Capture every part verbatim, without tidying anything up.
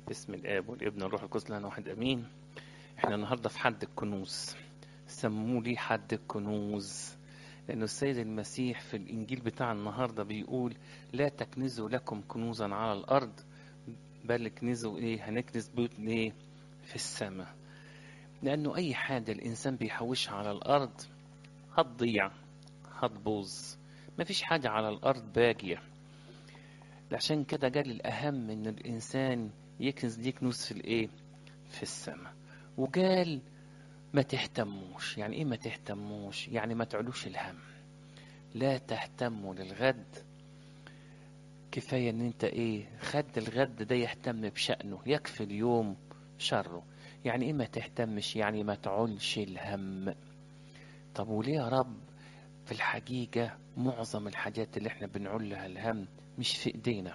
باسم الآب والابن والروح القدس لنا واحد أمين. احنا النهاردة في حد الكنوز، سموه ليه حد الكنوز لأنه السيد المسيح في الإنجيل بتاع النهاردة بيقول لا تكنزوا لكم كنوزا على الأرض بل اكنزوا إيه، هنكنز بيوت ليه في السماء. لأنه أي حاجة الإنسان بيحوشها على الأرض هتضيع هتبوظ، مفيش حاجة على الأرض باقية. عشان كده قال الأهم إن الإنسان يكنز ليه كنوز في الإيه، في السماء. وقال ما تهتموش. يعني إيه ما تهتموش؟ يعني ما تعلوش الهم. لا تهتموا للغد، كفاية إن أنت إيه، خد الغد ده يهتم بشأنه، يكفي اليوم شره. يعني إيه ما تهتمش؟ يعني ما تعلش الهم. طب وليه يا رب؟ في الحقيقة معظم الحاجات اللي احنا بنعلها الهم مش في ايدينا.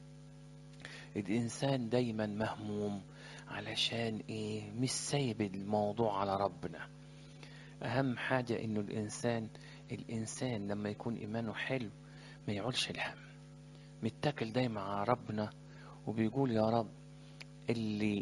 الإنسان دايما مهموم علشان إيه؟ مش سايب الموضوع على ربنا. أهم حاجة إنه الإنسان الإنسان لما يكون إيمانه حلو ما يعولش الهم، متكل دايما على ربنا وبيقول يا رب اللي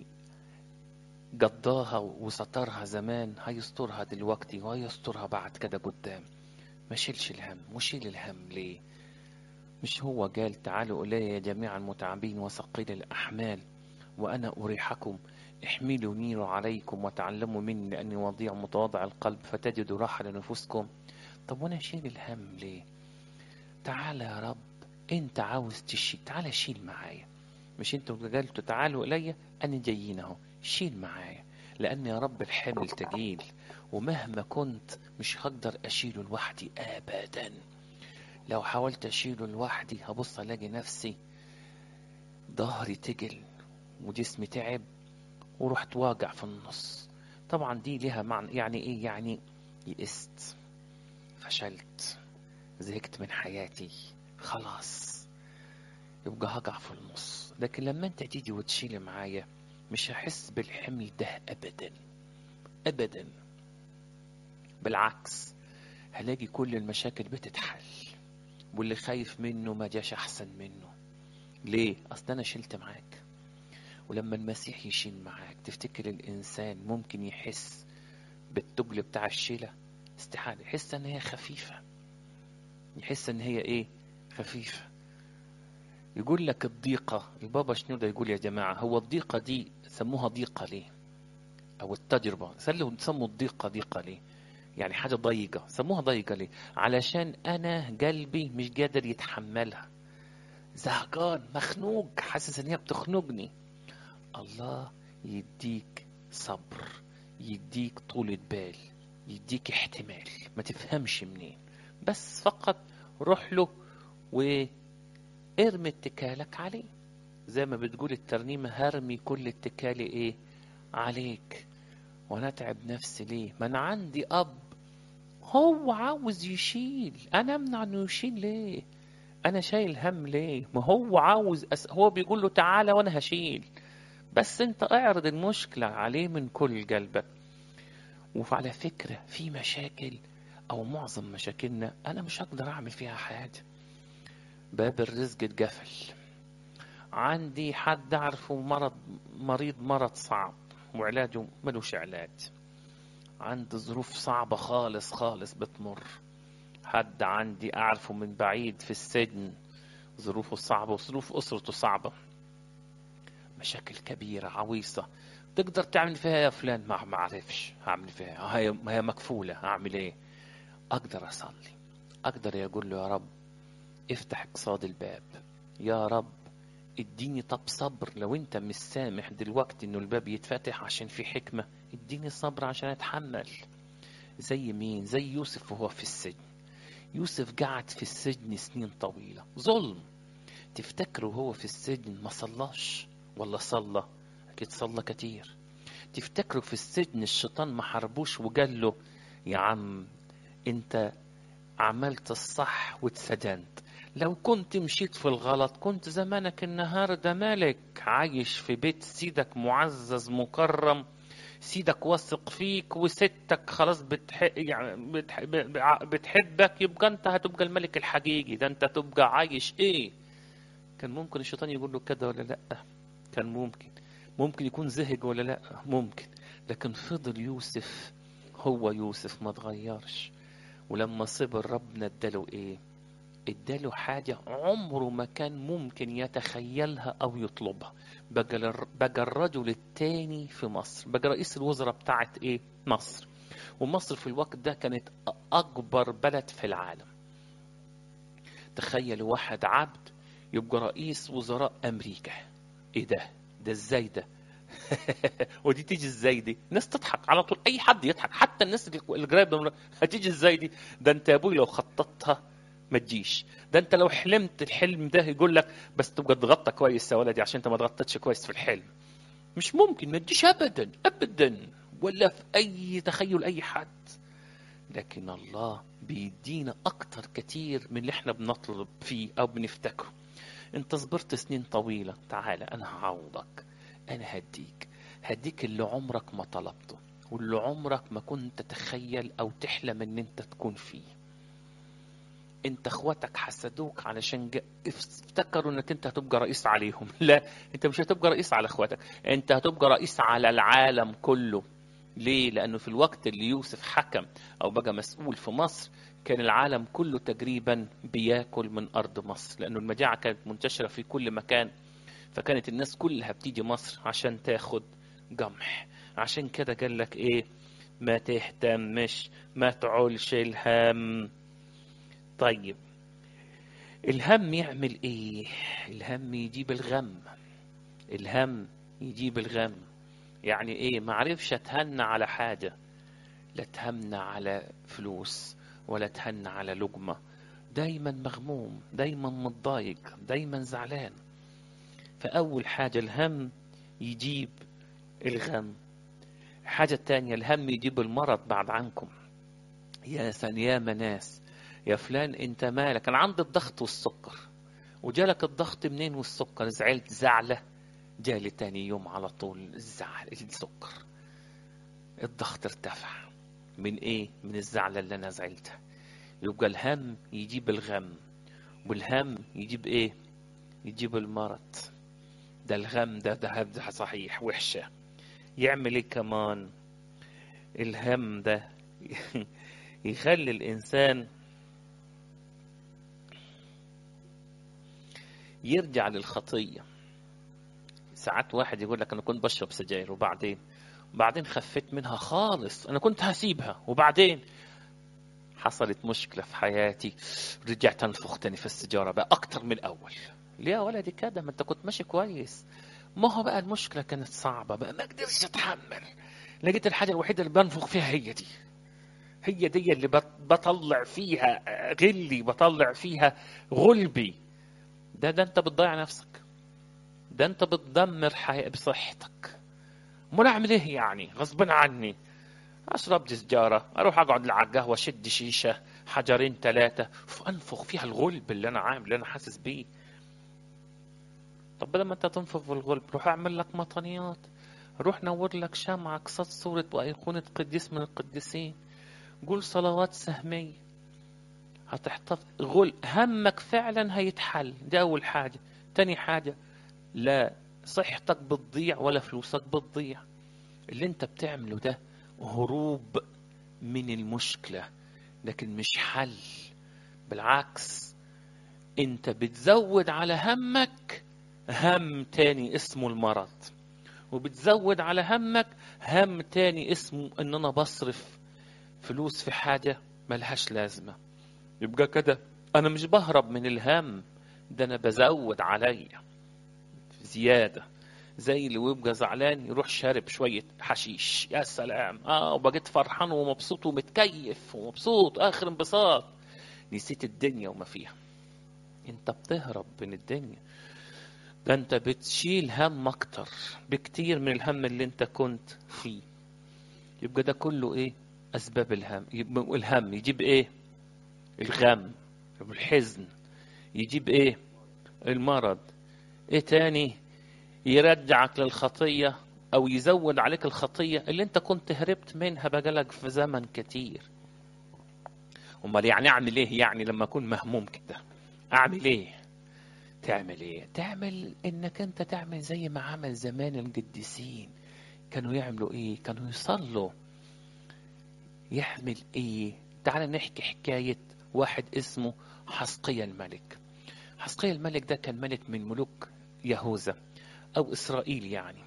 قضاها وسترها زمان هيسترها دلوقتي وهيسترها بعد كده قدام. ما شيلش الهم. وشيل الهم ليه؟ مش هو قال تعالوا إلي يا جميع المتعبين وثقيل الأحمال وأنا أريحكم؟ احملوا نير عليكم وتعلموا مني لأني وضيع متواضع القلب فتجدوا راحة لنفوسكم. طب وأنا شيل الهم ليه؟ تعالى يا رب، أنت عاوز تشيل، تعالى شيل معايا. مش أنتوا قلتوا تعالوا إلي؟ أنا جايين أهو، شيل معايا. لأن يا رب الحمل تقيل ومهما كنت مش هقدر أشيله لوحدي أبدا. لو حاولت أشيله لوحدي هبص ألاقي نفسي ظهري تقل وجسمي تعب ورحت واقع في النص. طبعا دي لها معنى، يعني ايه؟ يعني يئست، فشلت، زهقت من حياتي، خلاص يبقى هقع في النص. لكن لما انت تيجي وتشيل معايا مش هحس بالحمل ده ابدا ابدا. بالعكس هلاقي كل المشاكل بتتحل واللي خايف منه ما جاش احسن منه. ليه؟ اصل انا شلت معاك. ولما المسيح يشيل معاك تفتكر الإنسان ممكن يحس بالتجل بتاع الشيلة؟ استحالة. يحس ان هي خفيفة، يحس ان هي ايه، خفيفة. يقول لك الضيقة، البابا شنودة يقول يا جماعة هو الضيقة دي سموها ضيقة ليه؟ او التجربة سلوا سموا الضيقة ضيقة ليه؟ يعني حاجة ضيقة سموها ضيقة ليه؟ علشان انا قلبي مش قادر يتحملها، زهقان مخنوق، حاسس ان هي بتخنقني. الله يديك صبر، يديك طولة بال، يديك احتمال ما تفهمش منين، بس فقط روح له وارمي اتكالك عليه. زي ما بتقول الترنيمة هرمي كل اتكالي ايه عليك، وانا اتعب نفسي ليه؟ ما انا عندي اب هو عاوز يشيل، انا امنع انه يشيل ليه؟ انا شايل هم ليه؟ ما هو عاوز أس... هو بيقول له تعالى وانا هشيل، بس انت اعرض المشكلة عليه من كل قلبك. وعلى فكرة في مشاكل او معظم مشاكلنا انا مش هقدر اعمل فيها حاجة. باب الرزق اتقفل، عندي حد اعرفه مرض مريض مرض صعب وعلاجه ملوش علاج، عندي ظروف صعبة خالص خالص بتمر، حد عندي اعرفه من بعيد في السجن ظروفه صعبة وظروف اسرته صعبة، مشاكل كبيرة عويصة. تقدر تعمل فيها يا فلان؟ ما ما اعرفش هعمل فيها، هي ما هي مكفولة، هعمل ايه؟ اقدر اصلي، اقدر اقول له يا رب افتح اقصاد الباب، يا رب اديني طب صبر. لو انت مش سامح دلوقتي انه الباب يتفتح عشان في حكمة، اديني صبر عشان اتحمل. زي مين؟ زي يوسف وهو في السجن. يوسف قعد في السجن سنين طويلة ظلم. تفتكروا هو في السجن ما صلاش ولا صلى؟ اكيد صلى كتير. تفتكروا في السجن الشيطان ما حاربوش وقال له يا عم انت عملت الصح واتسجنت، لو كنت مشيت في الغلط كنت زمانك النهاردة ملك عايش في بيت سيدك معزز مكرم، سيدك واثق فيك وستك خلاص بتح... يعني بتح... بتحبك، يبقى انت هتبقى الملك الحقيقي، ده انت تبقى عايش ايه. كان ممكن الشيطان يقول له كده ولا لا؟ كان ممكن. ممكن يكون زهق ولا لا، ممكن، لكن فضل يوسف هو يوسف ما اتغيرش. ولما صبر ربنا اداله ايه؟ اداله حاجة عمره ما كان ممكن يتخيلها او يطلبها. بقى بقى الرجل التاني في مصر، بقى رئيس الوزراء بتاعت ايه؟ مصر. ومصر في الوقت ده كانت اكبر بلد في العالم. تخيل واحد عبد يبقى رئيس وزراء امريكا. ايه ده؟ ده ازاي ده؟ ودي تيجي ازاي دي؟ الناس تضحك على طول، اي حد يضحك، حتى الناس اللي قريبه. هتيجي ازاي دي؟ ده انت يا ابوي لو خططتها ما تجيش. ده انت لو حلمت الحلم ده يقول لك بس تبقى تغطى كويس يا ولدي عشان انت ما تغطيتش كويس في الحلم. مش ممكن ما تجيش ابدا ابدا، ولا في اي تخيل اي حد. لكن الله بيدينا اكتر كتير من اللي احنا بنطلب فيه او بنفتكره. انت صبرت سنين طويلة، تعالى انا هعوضك، انا هديك هديك اللي عمرك ما طلبته، واللي عمرك ما كنت تتخيل او تحلم ان انت تكون فيه. انت اخواتك حسدوك علشان جا... افتكروا انك انت هتبقى رئيس عليهم. لا، انت مش هتبقى رئيس على اخواتك، انت هتبقى رئيس على العالم كله. ليه؟ لانه في الوقت اللي يوسف حكم او بقى مسؤول في مصر كان العالم كله تقريبا بياكل من ارض مصر، لانه المجاعة كانت منتشرة في كل مكان. فكانت الناس كلها بتيجي مصر عشان تاخد قمح. عشان كده قال لك ايه؟ ما تهتمش، ما تعولش الهم. طيب الهم يعمل ايه؟ الهم يجيب الغم. الهم يجيب الغم. يعني ايه؟ ما عرفش اتهنى على حاجة، لا تهنى على فلوس ولا تهنى على لقمة. دايما مغموم، دايما متضايق، دايما زعلان. فأول حاجة الهم يجيب الغم. الحاجة التانية الهم يجيب المرض بعد عنكم. يا يا ناس، يا فلان انت مالك؟ انا عندي الضغط والسكر. وجالك الضغط منين والسكر؟ زعلت زعلة، جالي تاني يوم على طول الزعل السكر. الضغط ارتفع من ايه؟ من الزعلة اللي انا زعلتها. يبقى الهم يجيب الغم، والهم يجيب ايه؟ يجيب المرض. ده الغم ده ده, ده صحيح وحشة. يعمل ايه كمان؟ الهم ده يخلي الانسان يرجع للخطية. ساعات واحد يقول لك انا كنت بشرب سجاير وبعدين بعدين خفيت منها خالص، انا كنت هسيبها وبعدين حصلت مشكلة في حياتي، رجعت انفخ تاني في السيجارة بقى اكتر من الاول. ليه يا ولدي كده؟ ما انت كنت ماشي كويس. ما هو بقى المشكلة كانت صعبة بقى، ما قدرتش اتحمل. لقيت الحاجة الوحيدة اللي بنفخ فيها هي دي، هي دي اللي بطلع فيها غلي، بطلع فيها غلبي. ده ده انت بتضيع نفسك، ده انت بتدمر حي... بصحتك. امال اعمل ايه يعني؟ غصبا عني اشرب سجاره، اروح اقعد على القهوه، شد شيشه حجرين ثلاثه، انفخ فيها الغلب اللي انا عامل، اللي انا حاسس بيه. طب بدل ما انت تنفخ في الغلب، روح اعمل لك مطنيات، روح نور لك شمعة قصاد صورة وأيقونة قديس من القديسين، قول صلوات سهمية، هتحتفظ غل همك فعلا هيتحل. دي أول حاجة. تاني حاجة، لا صحتك بتضيع ولا فلوسك بتضيع. اللي انت بتعمله ده هروب من المشكلة، لكن مش حل. بالعكس، انت بتزود على همك هم تاني اسمه المرض، وبتزود على همك هم تاني اسمه ان انا بصرف فلوس في حاجة ملهاش لازمة. يبقى كده انا مش بهرب من الهم، ده انا بزود عليا زيادة. زي اللي ويبقى زعلان يروح شارب شوية حشيش، يا سلام، اه وبقيت فرحان ومبسوط ومتكيف ومبسوط اخر انبساط، نسيت الدنيا وما فيها. انت بتهرب من الدنيا، ده انت بتشيل هم اكتر بكتير من الهم اللي انت كنت فيه. يبقى ده كله ايه؟ اسباب الهم. يبقى الهم يجيب ايه؟ الغم. الحزن يجيب ايه؟ المرض. ايه تاني؟ يرجعك للخطية او يزود عليك الخطية اللي انت كنت هربت منها بقالك في زمن كتير. امال يعني اعمل ايه يعني لما اكون مهموم كده؟ اعمل ايه؟ تعمل ايه؟ تعمل انك انت تعمل زي ما عمل زمان القديسين. كانوا يعملوا ايه؟ كانوا يصلوا. يعمل ايه؟ تعال نحكي حكاية واحد اسمه حزقيا الملك. حزقيا الملك ده كان ملك من ملوك يهوذا او اسرائيل يعني.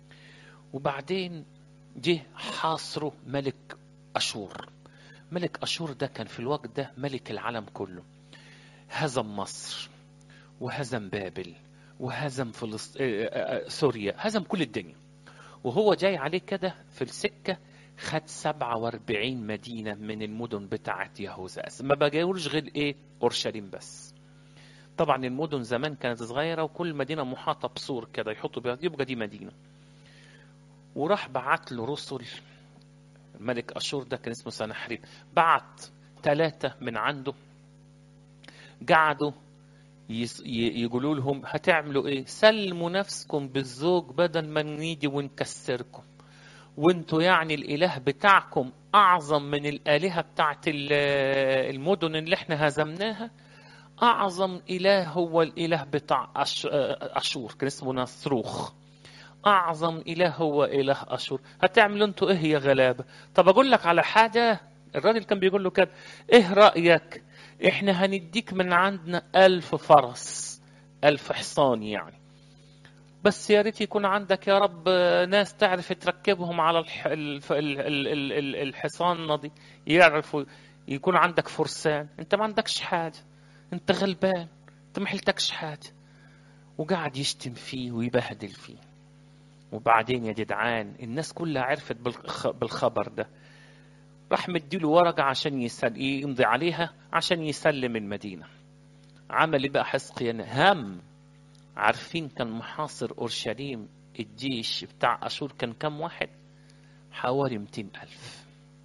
وبعدين جه حاصره ملك اشور. ملك اشور ده كان في الوقت ده ملك العالم كله. هزم مصر وهزم بابل وهزم فلسط... سوريا، هزم كل الدنيا. وهو جاي عليه كده في السكة خد سبعة واربعين مدينة من المدن بتاعت يهوذا. ما بجاورش غير ايه؟ اورشليم بس. طبعا المدن زمان كانت صغيرة وكل مدينة محاطة بسور كده يحطوا بيها، يبقى دي مدينة. وراح بعت له رسل. الملك اشور ده كان اسمه سنحريب. بعت ثلاثة من عنده قعدوا يقولوا لهم هتعملوا ايه؟ سلموا نفسكم بالزوج بدل ما نيجي ونكسركم. وانتوا يعني الاله بتاعكم اعظم من الالهه بتاعت المدن اللي احنا هزمناها. اعظم اله هو الاله بتاع اشور، كان اسمه نصروخ. اعظم اله هو اله اشور. هتعملوا انتوا ايه يا غلابه؟ طب اقول لك على حاجه. الراجل كان بيقول له كده: ايه رايك احنا هنديك من عندنا الف فرس، الف حصان يعني، بس يا ريت يكون عندك يا رب ناس تعرف تركبهم على الح... الف... ال... ال... ال... ال... الحصان دي، يعرفوا. يكون عندك فرسان. انت ما عندكش حاجه، انت غلبان، انت ما حلتكش حاجه. وقعد يشتم فيه ويبهدل فيه. وبعدين يا جدعان الناس كلها عرفت بالخ... بالخبر ده. راح مديله ورقة عشان يسل... يمضي عليها عشان يسلم المدينة. عمل بقى حزقيا هم. عارفين كان محاصر أورشليم الجيش بتاع أشور كان كم واحد؟ حوالي مئتين ألف.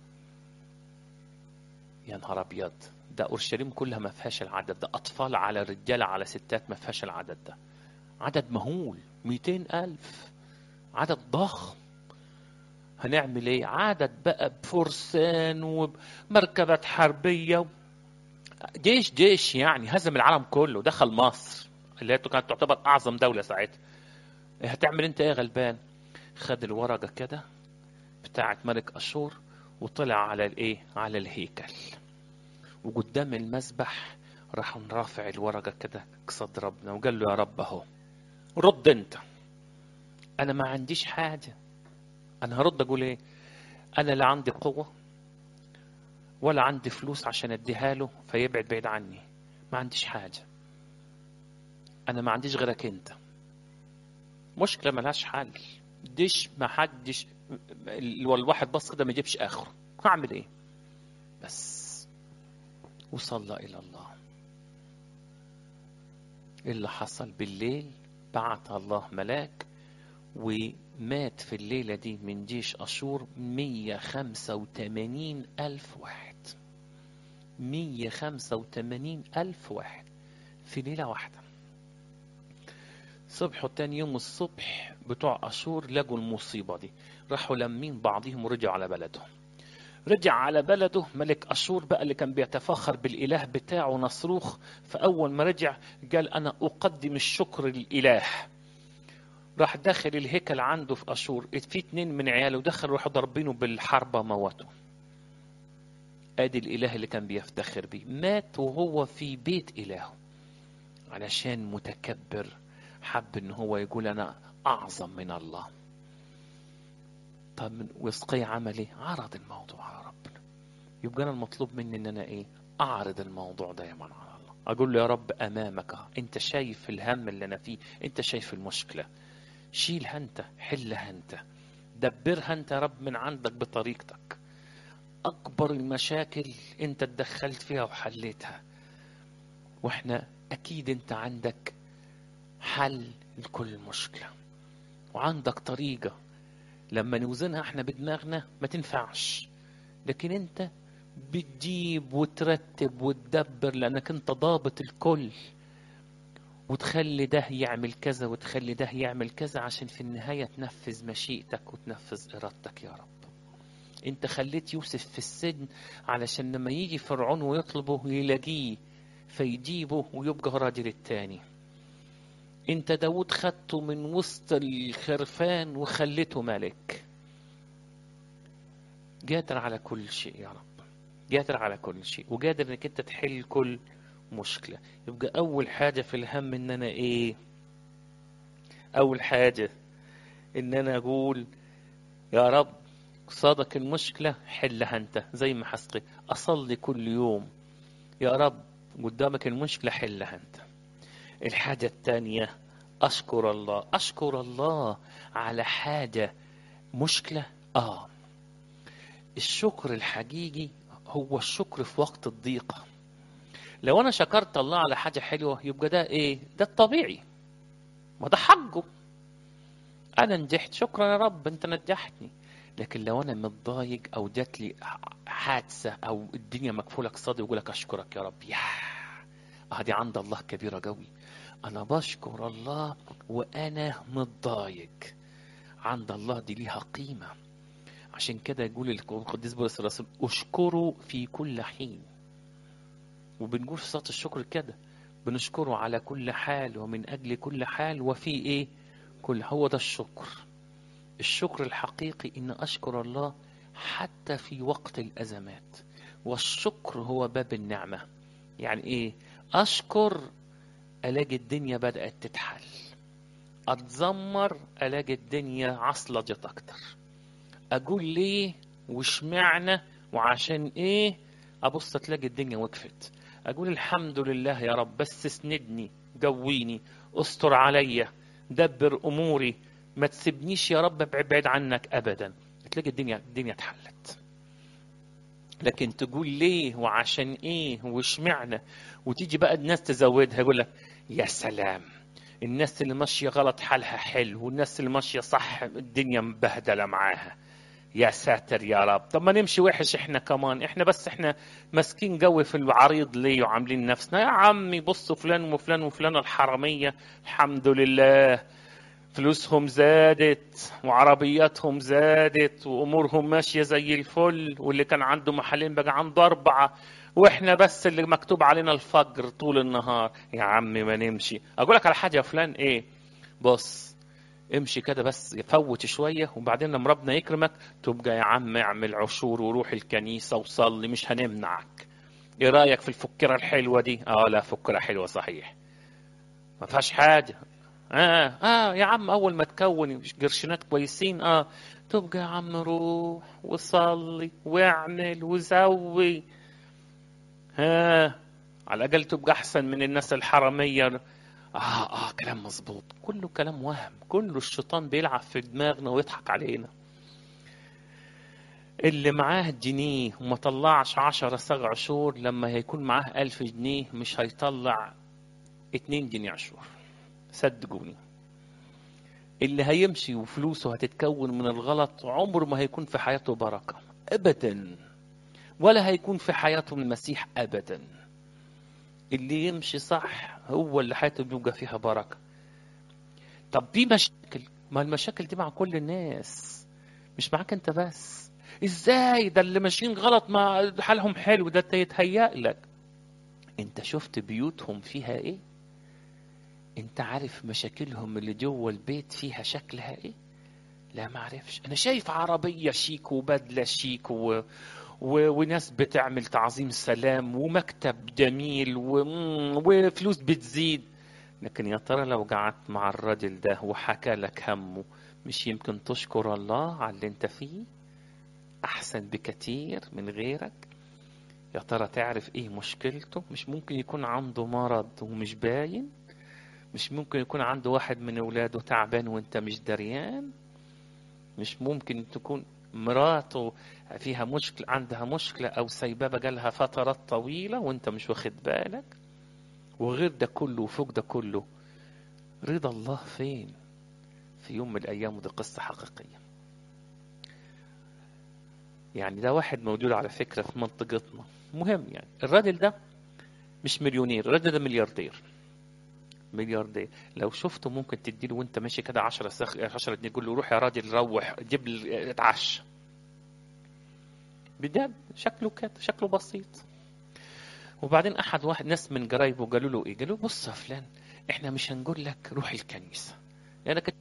يا نهار أبيض، ده أورشليم كلها ما فيهاش العدد ده. أطفال على رجالة على ستات ما فيهاش العدد ده. عدد مهول، مئتين ألف، عدد ضخم. هنعمل ايه؟ عدد بقى بفرسان ومركبات حربية. جيش جيش يعني هزم العالم كله، دخل مصر اللي هي كانت تعتبر أعظم دولة ساعتها. هتعمل انت ايه غلبان؟ خد الورقة كده بتاعت ملك أشور وطلع على الايه؟ على الهيكل. وقدام المسبح راح رافع الورقة كده قصاد ربنا وقال له: يا رب اهو، رد انت. انا ما عنديش حاجة. انا هرد اقول ايه؟ انا لا عندي قوة ولا عندي فلوس عشان اديها له فيبعد بعيد عني. ما عنديش حاجة. انا ما عنديش غيرك انت. مشكلة ملهاش حل. ديش ما حدش، الواحد بص كده ما يجيبش اخره. هعمل ايه؟ بس وصلى الى الله. اللي حصل بالليل بعت الله ملاك ومات في الليلة دي من جيش أشور مية وخمسة وثمانين ألف واحد. مية وخمسة وثمانين ألف واحد في ليلة واحدة. صبحوا تاني يوم الصبح بتوع أشور لقوا المصيبة دي. راحوا لمين بعضهم ورجعوا على بلدهم. رجع على بلده ملك أشور بقى اللي كان بيتفاخر بالإله بتاعه نصروخ. فأول ما رجع قال: أنا أقدم الشكر للإله. راح داخل الهيكل عنده في أشور، في اتنين من عياله دخلوا راحوا ضربينه بالحربة موته. ادي الإله اللي كان بيفتخر بيه مات وهو في بيت إلهه علشان متكبر حب ان هو يقول انا اعظم من الله. طب وحزقيا عمل ايه؟ عرض الموضوع على ربنا. يبقى انا المطلوب مني ان انا ايه؟ اعرض الموضوع دايما على الله. اقول له: يا رب امامك، انت شايف الهم اللي انا فيه، انت شايف المشكلة، شيلها انت، حلها انت، دبرها انت يا رب من عندك بطريقتك. اكبر المشاكل انت اتدخلت فيها وحليتها، واحنا اكيد انت عندك حل لكل مشكلة وعندك طريقة. لما نوزنها احنا بدماغنا ما تنفعش، لكن انت بتجيب وترتب وتدبر لانك انت ضابط الكل، وتخلي ده يعمل كذا وتخلي ده يعمل كذا عشان في النهاية تنفذ مشيئتك وتنفذ إرادتك يا رب. انت خليت يوسف في السجن علشان لما يجي فرعون ويطلبه يلاقيه فيجيبه ويبقى راجل التاني. انت داود خدته من وسط الخرفان وخليته ملك. قادر على كل شيء يا رب، قادر على كل شيء، وقادر انك انت تحل كل مشكلة. يبقى اول حاجة في الهم ان انا ايه؟ اول حاجة ان انا اقول يا رب صادك المشكلة حلها انت، زي ما حسقي اصلي كل يوم يا رب قدامك المشكلة حلها انت. الحاجة الثانية اشكر الله، اشكر الله على حاجة مشكلة. اه الشكر الحقيقي هو الشكر في وقت الضيقة. لو انا شكرت الله على حاجة حلوة يبقى ده ايه؟ ده الطبيعي، ما ده حقه. انا نجحت شكرا يا رب انت نجحتني. لكن لو انا متضايق او جات لي حادثة او الدنيا مقفولة قصادي واقول لك اشكرك يا رب، يا اه دي عند الله كبيرة قوي. انا بشكر الله وانا متضايق، عند الله دي ليها قيمة. عشان كده يقول القديس بولس الرسول اشكروا في كل حين. وبنقول في صلاة الشكر كده بنشكره على كل حال ومن أجل كل حال وفي إيه كل. هو ده الشكر. الشكر الحقيقي إن أشكر الله حتى في وقت الأزمات. والشكر هو باب النعمة. يعني إيه؟ أشكر ألاقي الدنيا بدأت تتحل، أتذمر ألاقي الدنيا عصلجت أكتر، أقول ليه وشمعنا وعشان إيه أبص تلاقي الدنيا وقفت. أقول الحمد لله يا رب بس اسندني قويني استر عليا دبر أموري ما تسيبنيش يا رب ابعد عنك أبدا، تلاقي الدنيا الدنيا اتحلت. لكن تقول ليه وعشان ايه وشمعنا وتيجي بقى الناس تزودها يقول لك يا سلام الناس اللي ماشية غلط حالها حلو والناس اللي ماشية صح الدنيا مبهدلة معاها. يا ساتر يا رب، طب ما نمشي وحش احنا كمان، احنا بس احنا ماسكين قوي في العريض ليه وعاملين نفسنا. يا عمي بصوا فلان وفلان وفلان الحرامية الحمد لله فلوسهم زادت وعربياتهم زادت وامورهم ماشية زي الفل، واللي كان عنده محلين بقى عنده اربعة، واحنا بس اللي مكتوب علينا الفجر طول النهار. يا عمي ما نمشي. اقول لك على حاجة يا فلان ايه، بص امشي كده بس يفوت شوية وبعدين لما ربنا يكرمك تبقى يا عم اعمل عشور وروح الكنيسة وصلي مش هنمنعك. ايه رأيك في الفكرة الحلوة دي؟ اه لا فكرة حلوة صحيح ما فيهاش حاجة. اه اه يا عم اول ما تكون قرشينات كويسين اه تبقى يا عم روح وصلي واعمل وزوي. ها على الاقل تبقى احسن من الناس الحرامية. آه آه كلام مظبوط، كله كلام وهم، كله الشيطان بيلعب في دماغنا ويضحك علينا. اللي معاه جنيه وما طلعش عشرة سبع عشور لما هيكون معاه ألف جنيه مش هيطلع اتنين جنيه عشور، صدقوني. اللي هيمشي وفلوسه هتتكون من الغلط عمره ما هيكون في حياته بركة أبدا، ولا هيكون في حياته المسيح أبدا. اللي يمشي صح هو اللي حياته بيبقى فيها بركة. طب في مشاكل، ما المشاكل دي مع كل الناس مش معاك انت بس. ازاي ده اللي ماشيين غلط ما حالهم حلو ده يتهيأ لك؟ انت شفت بيوتهم فيها ايه؟ انت عارف مشاكلهم اللي جوه البيت فيها شكلها ايه؟ لا ما عارفش. انا شايف عربية شيك وبدلة شيك و... و... وناس بتعمل تعظيم سلام ومكتب جميل و... وفلوس بتزيد. لكن يا ترى لو قعدت مع الراجل ده وحكى لك همه مش يمكن تشكر الله على اللي انت فيه احسن بكتير من غيرك؟ يا ترى تعرف ايه مشكلته؟ مش ممكن يكون عنده مرض ومش باين؟ مش ممكن يكون عنده واحد من اولاده تعبان وانت مش دريان؟ مش ممكن تكون مراته فيها مشكلة عندها مشكلة او سايباه بقالها فترات طويلة وانت مش واخد بالك؟ وغير ده كله وفوق ده كله رضا الله فين في يوم من الأيام؟ ودي قصة حقيقية. يعني ده واحد موجود على فكرة في منطقتنا مهم. يعني الراجل ده مش مليونير، الراجل ده ملياردير. ملياردير لو شفته ممكن تديله وانت ماشي كده عشرة سخ... عشرة جنيه تقول له روح يا راجل روح جيب لي اتعشى. بجد شكله كده شكله بسيط. وبعدين احد واحد ناس من قرايبه قالوا له ايه، قالوا له بص يا فلان، احنا مش هنقول لك روح الكنيسه يعني كنت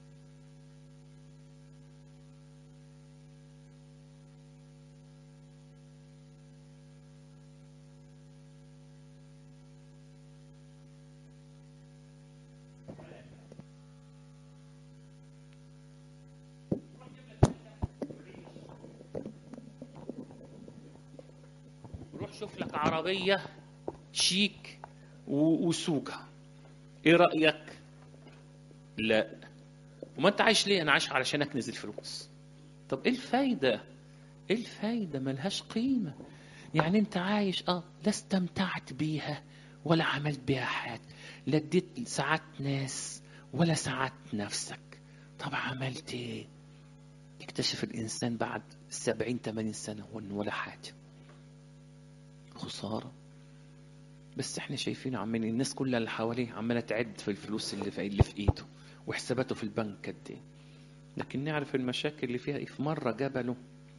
روح شوف لك عربيه شيك وسوقها، ايه رايك؟ لا. وما انت عايش ليه؟ انا عايش علشان اكنز الفلوس. طب ايه الفايده؟ ايه الفايده؟ ملهاش قيمه. يعني انت عايش اه لا استمتعت بيها ولا عملت بيها حاجه، لا اديت ساعات ناس ولا ساعات نفسك. طب عملت ايه؟ يكتشف الانسان بعد سبعين تمانين سنه ولا حاجه. خساره. بس احنا شايفين عمال الناس كلها اللي حواليه عماله تعد في الفلوس اللي في اللي في ايده وحساباته في البنك قد ايه، لكن نعرف المشاكل اللي فيها ايه. في مره جبله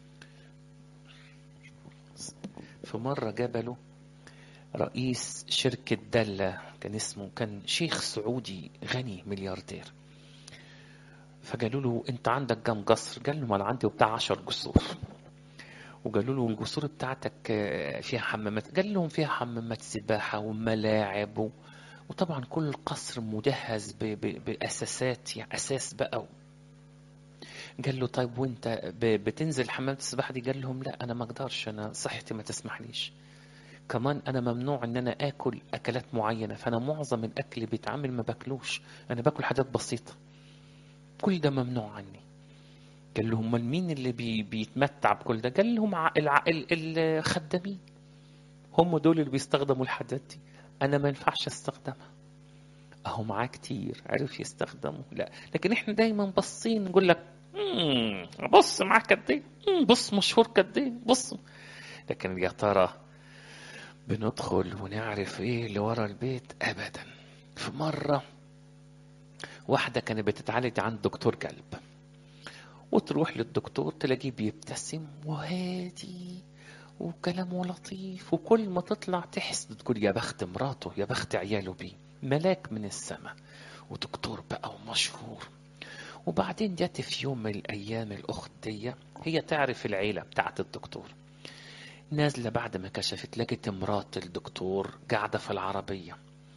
في مره جبله رئيس شركة دلة، كان اسمه كان شيخ سعودي غني ملياردير. فقالوا له انت عندك كم قصر؟ قال له انا عندي بتاع عشر قصور. وقالوا له القصور بتاعتك فيها حمامات؟ قال لهم فيها حمامات سباحة وملاعب و... وطبعا كل القصر مجهز ب... ب... بأساسات، يعني أساس بقى. قال له طيب وانت ب... بتنزل حمامات السباحة دي؟ قال لهم لا أنا ما أقدرش، أنا صحتي ما تسمحليش. كمان انا ممنوع ان انا اكل اكلات معينه، فانا معظم الاكل اللي بيتعمل ما باكلوش، انا باكل حاجات بسيطه، كل ده ممنوع عني. قال لهم امال مين اللي بي بيتمتع بكل ده؟ قال لهم ع- الع- ال- الخدامين، هم دول اللي بيستخدموا الحاجات دي، انا ما ينفعش استخدمها. اهو معاه كتير عرف يستخدمه. لا لكن احنا دايما باصين نقول لك "مم، بص معاك قد ايه، مم، بص مشهور قد ايه، بص". لكن يا ترى بندخل ونعرف ايه اللي ورا البيت؟ ابدا. في مرة واحدة كانت بتتعالج عند دكتور قلب، وتروح للدكتور تلاقيه بيبتسم وهادي وكلامه لطيف، وكل ما تطلع تحس تقول يا بخت مراته يا بخت عياله بيه، ملاك من السماء ودكتور بقى ومشهور. وبعدين جت في يوم من الأيام الأخت دي، هي تعرف العيلة بتاعت الدكتور، نازلة بعد ما كشفت لقت مرات الدكتور قاعدة في العربية.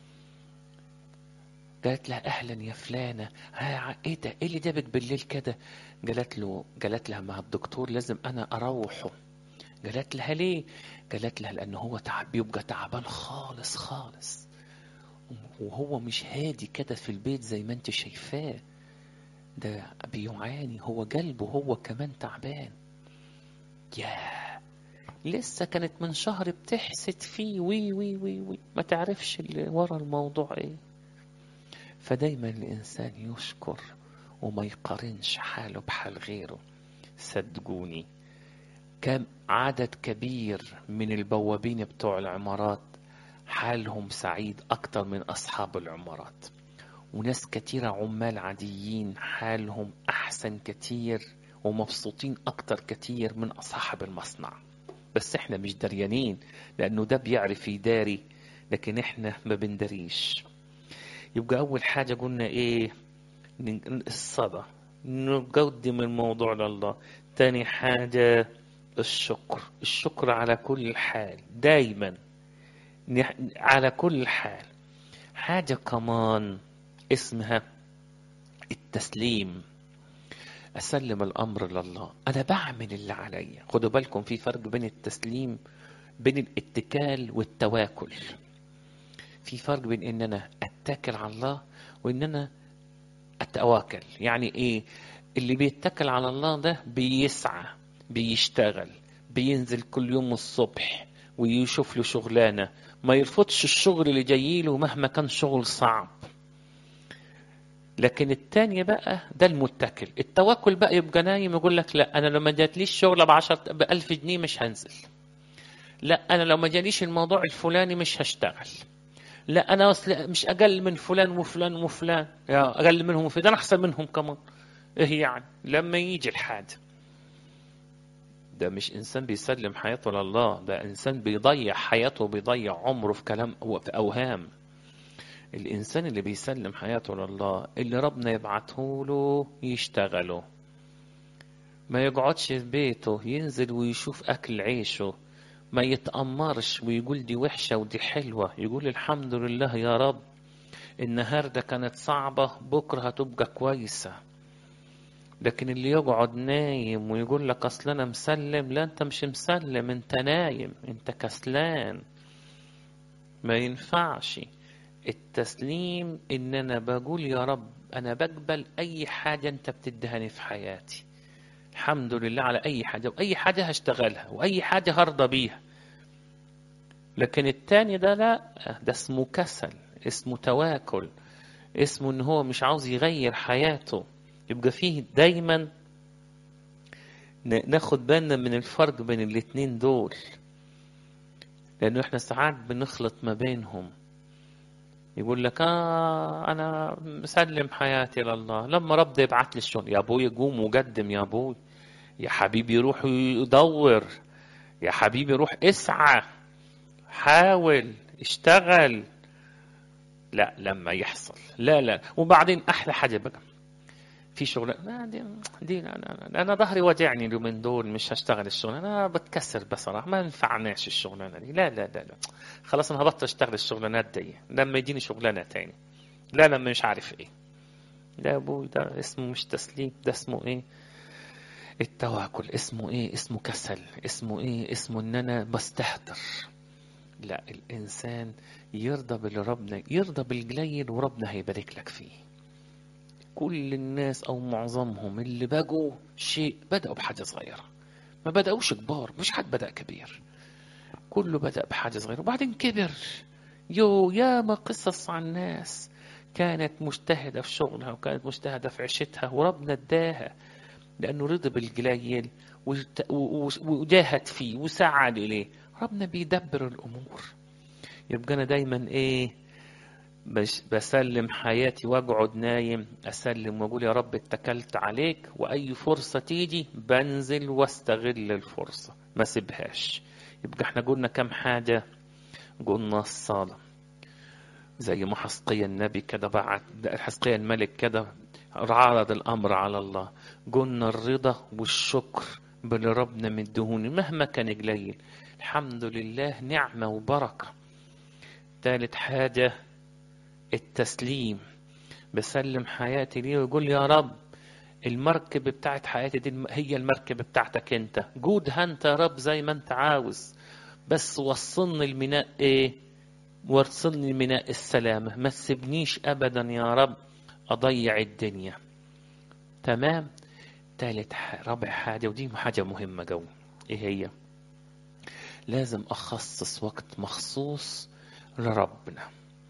قالت لها اهلا يا فلانه، ها ايه ده، ايه اللي جابك بالليل كده؟ قالت له قالت لها مع الدكتور لازم انا اروحه. قالت لها ليه؟ قالت لها لانه هو تعب، بيبقى تعبان خالص خالص، وهو مش هادي كده في البيت زي ما انت شايفاه، ده بيعاني، هو قلبه هو كمان تعبان. ياه، لسه كانت من شهر بتحسد فيه وي وي وي وي ما تعرفش اللي ورا الموضوع ايه. فدايما الإنسان يشكر وما يقارنش حاله بحال غيره. صدقوني كم عدد كبير من البوابين بتوع العمارات حالهم سعيد أكتر من أصحاب العمارات، وناس كتيرة عمال عاديين حالهم أحسن كتير ومبسوطين أكتر كتير من أصحاب المصنع. بس إحنا مش دريانين، لأنه ده بيعرف يداري لكن إحنا ما بندريش. يبقى أول حاجة قلنا إيه؟ الصلاة، نقدم الموضوع لله. تاني حاجة الشكر، الشكر على كل حال دايما، نح- على كل حال. حاجة كمان اسمها التسليم، أسلم الأمر لله، أنا بعمل اللي عليا. خدوا بالكم في فرق بين التسليم، بين الاتكال والتواكل. في فرق بين إن أنا أتكل على الله وإن أنا أتواكل. يعني إيه؟ اللي بيتكل على الله ده بيسعى، بيشتغل، بينزل كل يوم الصبح ويشوف له شغلانة، ما يرفضش الشغل اللي جايله مهما كان شغل صعب. لكن التاني بقى ده المتكل. التوكل بقى يبقى نايم يقول لك لا انا لو ما جاتليش شغله بعشرة بألف جنيه مش هنزل، لا انا لو ما جاليش الموضوع الفلاني مش هشتغل، لا انا أصل مش اقل من فلان وفلان وفلان، يا اقل منهم في ده انا احسن منهم كمان. ايه يعني لما يجي الحاجه. ده مش إنسان بيسلم حياته لله، ده إنسان بيضيع حياته وبيضيع عمره في كلام وفي أوهام. الإنسان اللي بيسلم حياته لله اللي ربنا يبعته له يشتغله، ما يقعدش في بيته، ينزل ويشوف أكل عيشه، ما يتأمرش ويقول دي وحشة ودي حلوة، يقول الحمد لله يا رب النهاردة كانت صعبة بكرة هتبقى كويسة. لكن اللي يقعد نايم ويقول لك أصل أنا مسلم، لا أنت مش مسلم، أنت نايم، أنت كسلان. ما ينفعش. التسليم إن أنا بقول يا رب أنا بقبل أي حاجة أنت بتدهني في حياتي، الحمد لله على أي حاجة، وأي حاجة هشتغلها، وأي حاجة هرضى بيها. لكن التاني ده لا، ده اسمه كسل، اسمه تواكل، اسمه إن هو مش عاوز يغير حياته. يبقى فيه دايما ناخد بالنا من الفرق بين الاتنين دول، لأنه احنا ساعات بنخلط ما بينهم. يقول لك آه أنا مسلم حياتي لله، لما ربنا يبعت لي الشغل يا أبوي قوم وقدم، يا أبوي يا حبيبي روح يدور، يا حبيبي روح اسعى، حاول اشتغل. لا لما يحصل، لا لا. وبعدين أحلى حاجة بقى في شغل، لا دي, دي لا لا أنا ظهري وجعني اليومين دول مش هشتغل الشغل، أنا بتكسر بصراحة ما ينفعناش الشغلانة دي، لا لا لا لا خلاص أنا هبطل أشتغل الشغلانات دي لما يجيني شغلانة تاني، لا لما مش عارف إيه. لا يا أبوي ده اسمه مش تسليم، ده اسمه إيه؟ التواكل. اسمه إيه؟ اسمه كسل. اسمه إيه؟ اسمه إن أنا بستهتر. لا الإنسان يرضى باللي ربنا، يرضى بالقليل وربنا هيبارك لك فيه. كل الناس أو معظمهم اللي بقوا شيء بدأوا بحاجة صغيرة، ما بدأوش كبار، مش حد بدأ كبير، كله بدأ بحاجة صغيرة وبعدين كبر. يو يا ما قصص عن ناس كانت مجتهدة في شغلها وكانت مجتهدة في عيشتها وربنا اداها، لأنه رضي بالقليل وجاهد فيه وسعى إليه، ربنا بيدبر الأمور. يبقى أنا دايما إيه؟ بس بسلم حياتي واقعد نايم، أسلم وأقول يا رب اتكلت عليك، وأي فرصة تيجي بنزل واستغل الفرصة ما سيبهاش. يبقى احنا قلنا كم حاجة؟ قلنا الصلاة، زي ما حسقيا النبي كده بعد حسقيا الملك كده عرض الأمر على الله. قلنا الرضا والشكر باللي ربنا مدهوني مهما كان قليل، الحمد لله نعمة وبركة. ثالث حاجة التسليم، بسلم حياتي ليه ويقول يا رب المركب بتاعت حياتي دي هي المركب بتاعتك انت، جودها انت يا رب زي ما انت عاوز، بس وصلني الميناء ايه؟ وصلني الميناء السلامة، ما تسيبنيش ابدا يا رب اضيع الدنيا. تمام. تالت رابع حاجة ودي حاجة مهمة جو، ايه هي؟ لازم اخصص وقت مخصوص لربنا.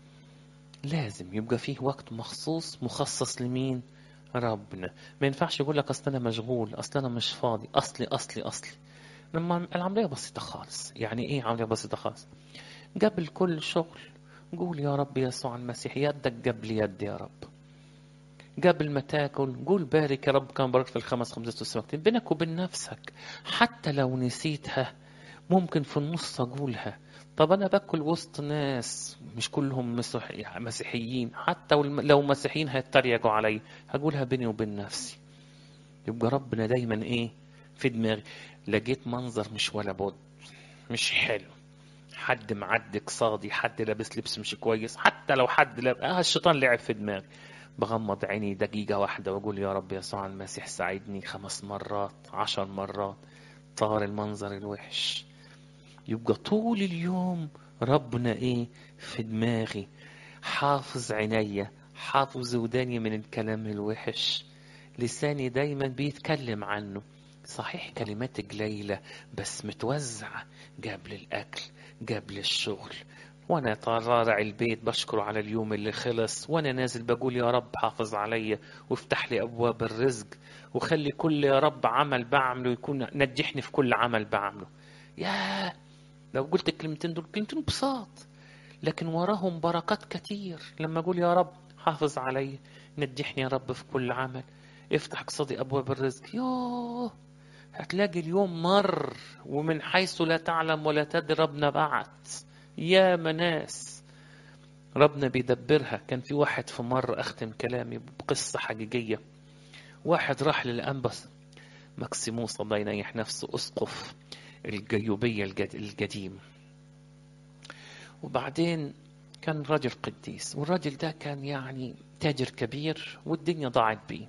لازم يبقى فيه وقت مخصوص مخصص لمين؟ ربنا. ما ينفعش يقول لك اصل انا مشغول، اصل انا مش فاضي، اصلي اصلي اصلي. لما العملية بسيطة خالص. يعني ايه عملية بسيطة خالص؟ قبل كل شغل قول يا رب يسوع المسيح يدك قبل يدي يا رب. قبل ما تاكل قول بارك يا رب كان بارك في الخمس خمسة والسبعين بينك وبين نفسك، حتى لو نسيتها ممكن في النص أقولها. طب أنا باكل وسط ناس مش كلهم مسيحيين، حتى لو مسيحيين هيتريقوا علي، هقولها بيني وبين نفسي. يبقى ربنا دايما إيه في دماغي. لقيت منظر مش ولا بد، مش حلو، حد معدي قصادي، حد لابس لبس مش كويس، حتى لو حد لابس آه الشيطان لعب في دماغي، بغمض عيني دقيقة واحدة وأقول يا رب يسوع المسيح ساعدني خمس مرات عشر مرات، طار المنظر الوحش. يبقى طول اليوم ربنا ايه في دماغي، حافظ عينيا، حافظ وداني من الكلام الوحش، لساني دايما بيتكلم عنه. صحيح كلمات قليلة بس متوزعة، قبل الأكل قبل الشغل، وانا طالع البيت بشكره على اليوم اللي خلص، وانا نازل بقول يا رب حافظ عليا وافتح لي ابواب الرزق، وخلي كل يا رب عمل بعمله يكون نجحني في كل عمل بعمله. يا لو قلت الكلمتين دول كلمتين بساط لكن وراهم بركات كتير. لما اقول يا رب حافظ علي، نجحني يا رب في كل عمل، افتح قصدي ابواب الرزق، يوه هتلاقي اليوم مر ومن حيث لا تعلم ولا تدري ربنا بعت يا مناس، ربنا بيدبرها. كان في واحد في مرة، أختم كلامي بقصة حقيقية، واحد راح للأنبس مكسيموس الله ينيح نفسه، أسقف الجيوبية القديم، وبعدين كان راجل قديس، والراجل ده كان يعني تاجر كبير والدنيا ضاعت بيه.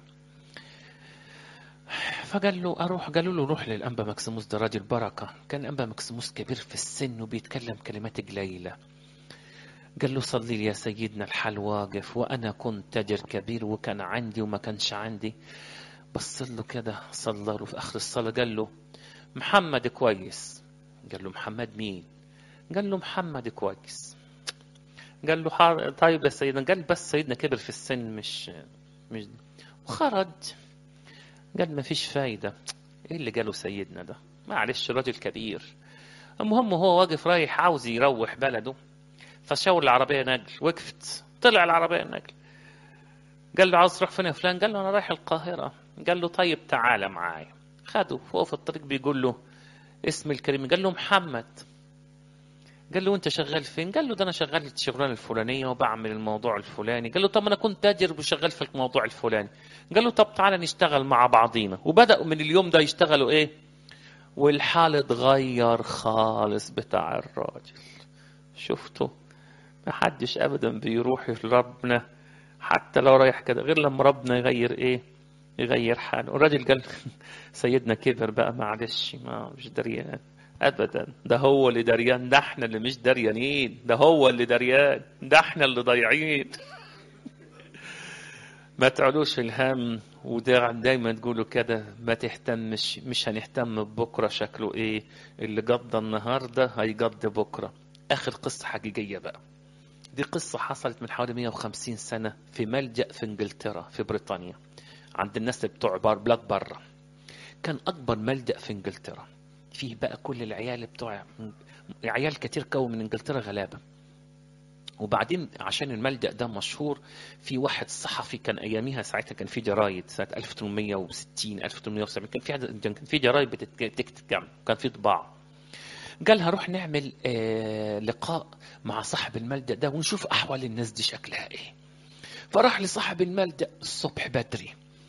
فقال له أروح، قالوا له روح للأنبا مكسيموس، ده راجل بركة. كان أنبا مكسيموس كبير في السن وبيتكلم كلمات قليلة. قال له صلي لي يا سيدنا، الحال واقف وأنا كنت تاجر كبير وكان عندي وما كانش عندي. بص له كده، صلى له في آخر الصلاة، قال له محمد كويس. قال له محمد مين؟ قال له محمد كويس. قال له حار... طيب يا سيدنا. قال بس سيدنا كبر في السن، مش مش وخرج. قال ما فيش فايدة، ايه اللي قاله سيدنا ده، معلش راجل كبير. المهم هو واقف رايح عاوز يروح بلده، فشاور العربية نقل، وقفت، طلع العربية نقل. قال له عاوز تروح فين يا فلان؟ قال له انا رايح القاهرة. قال له طيب تعالى معايا. خده فوق في الطريق، بيقول له اسم الكريم. قال له محمد. قال له انت شغال فين؟ قال له ده انا شغال الشغلانه الفلانيه وبعمل الموضوع الفلاني. قال له طب انا كنت تاجر وشغال في الموضوع الفلاني. قال له طب تعالى نشتغل مع بعضينا. وبداوا من اليوم ده يشتغلوا ايه، والحال اتغير خالص بتاع الراجل. شفتوا؟ ما حدش ابدا بيروح لربنا حتى لو رايح كده غير لما ربنا يغير ايه، يغير حاله. الراجل قال سيدنا كبر بقى، معلش ما مش دريان ابدا، ده هو اللي دريان، ده احنا اللي مش دريانين، ده هو اللي دريان، ده احنا اللي ضايعين. ما تعلوش الهم، وده دايما تقولوا كده، ما تهتمش، مش هنهتم ببكره شكله ايه، اللي قضى النهارده هيقضي بكره. اخر قصه حقيقيه بقى، دي قصه حصلت من حوالي مئة وخمسين سنه في ملجأ في انجلترا في بريطانيا، عند الناس بتوع بار بلاك بره. كان اكبر ملجأ في انجلترا، فيه بقى كل العيال بتوع عيال كتير كون من انجلترا غلابه. وبعدين عشان الملجأ ده مشهور، في واحد صحفي كان اياميها، ساعتها كان في جرايد سنه ألف وثمانمئة وستين ألف وثمانمئة وسبعين، كان في كان في جرايد بتكتب، كان في طباعه. قال هروح نعمل آه لقاء مع صاحب الملجأ ده ونشوف احوال الناس دي شكلها ايه. فراح لصاحب الملجأ الصبح بدري،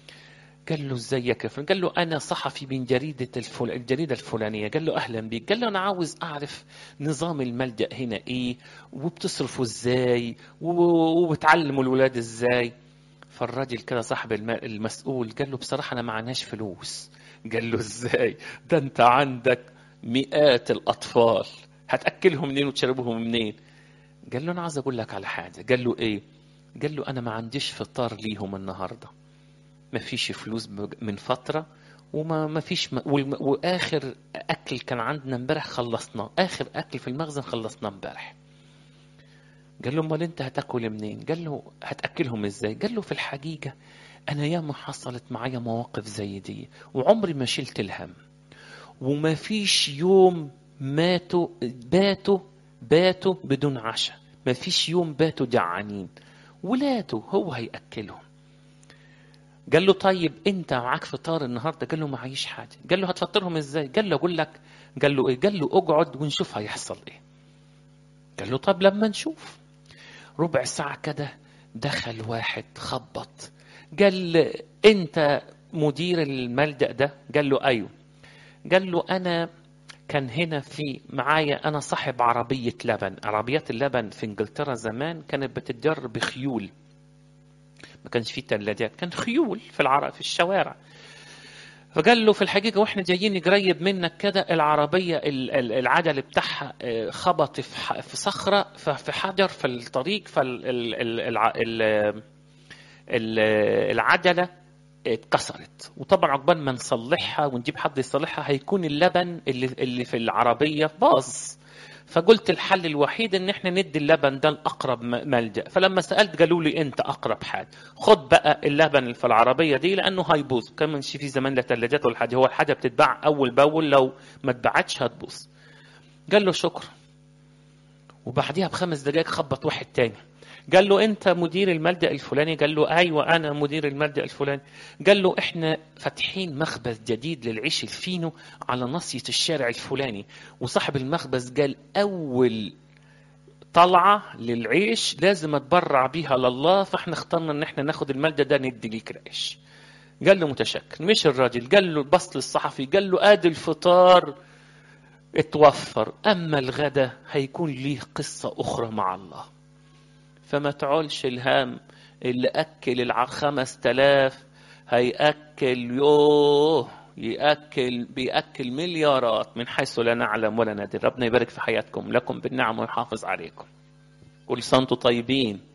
قال له ازيك يا فلان؟ قال له انا صحفي من جريده الفل... الجريده الفلانيه. قال له اهلا بيك. قال له انا عاوز اعرف نظام الملجأ هنا ايه، وبتصرفوا ازاي، وبتعلموا الولاد ازاي. فالراجل كده صاحب الم... المسؤول قال له بصراحه انا معناش فلوس. قال له ازاي؟ ده انت عندك مئات الاطفال، هتاكلهم منين وتشربهم منين؟ قال له انا عاوز اقول لك على حاجه. قال له ايه؟ قال له انا ما عنديش فطار ليهم النهارده، ما فيش فلوس من فترة، وما ما فيش م... واخر اكل كان عندنا امبارح خلصناه، اخر اكل في المخزن خلصناه امبارح. قال له امال انت هتاكل منين؟ قال له هتاكلهم ازاي؟ قال له في الحقيقة انا ياما حصلت معايا مواقف زي دي وعمري ما شلت الهم، وما فيش يوم ماتوا باتوا باتوا بدون عشاء، ما فيش يوم باتوا جعانين، ولاده هو هياكلهم. قال له طيب انت معاك فطار النهارده؟ قال له معيش حاجه. قال له هتفطرهم ازاي؟ قال له اقول لك. قال له ايه؟ قال له اقعد ونشوف هيحصل ايه. قال له طب لما نشوف. ربع ساعه كده دخل واحد خبط، قال انت مدير الملجأ ده؟ قال له ايوه. قال له انا كان هنا في معايا، انا صاحب عربيه لبن. عربيات اللبن في انجلترا زمان كانت بتتجر بخيول، ما كانش فيه ثلاجات، كان خيول في العرب في الشوارع. فقال له في الحقيقة واحنا جايين قريب منك كده، العربية العجل بتاعها خبط في صخرة في حجر في الطريق، فالعجلة اتكسرت. وطبعا عقبال ما نصلحها ونجيب حد يصلحها هيكون اللبن اللي اللي في العربية باظ. فقلت الحل الوحيد ان احنا ندي اللبن ده لاقرب ملجأ. فلما سألت قالوا لي انت اقرب حاجه، خد بقى اللبن اللي في العربيه دي لانه هيبوظ. كمان في زمان لا ثلاجات ولا حاجه، هو الحاجه بتتباع اول باول، لو ما اتباعتش هتبوظ. قال له شكرا. وبعديها بخمس دقائق خبط واحد تاني، قال له انت مدير الملجأ الفلاني؟ قال له ايوه انا مدير الملجأ الفلاني. قال له احنا فاتحين مخبز جديد للعيش الفينو على ناصية الشارع الفلاني، وصاحب المخبز قال اول طلعة للعيش لازم اتبرع بيها لله، فاحنا اخترنا ان احنا ناخد الملجأ ده ندي ليك العيش. قال له متشكر. مش الراجل قال له بص للصحفي قال له ادي الفطار اتوفر، اما الغدا هيكون ليه قصة اخرى مع الله. فما تعولش الهام، اللي اكل الخمس تلاف هيأكل يوه يأكل بيأكل مليارات من حيث لا نعلم ولا ندري. ربنا يبارك في حياتكم، لكم بالنعم ويحافظ عليكم. كل سنة وانتم طيبين.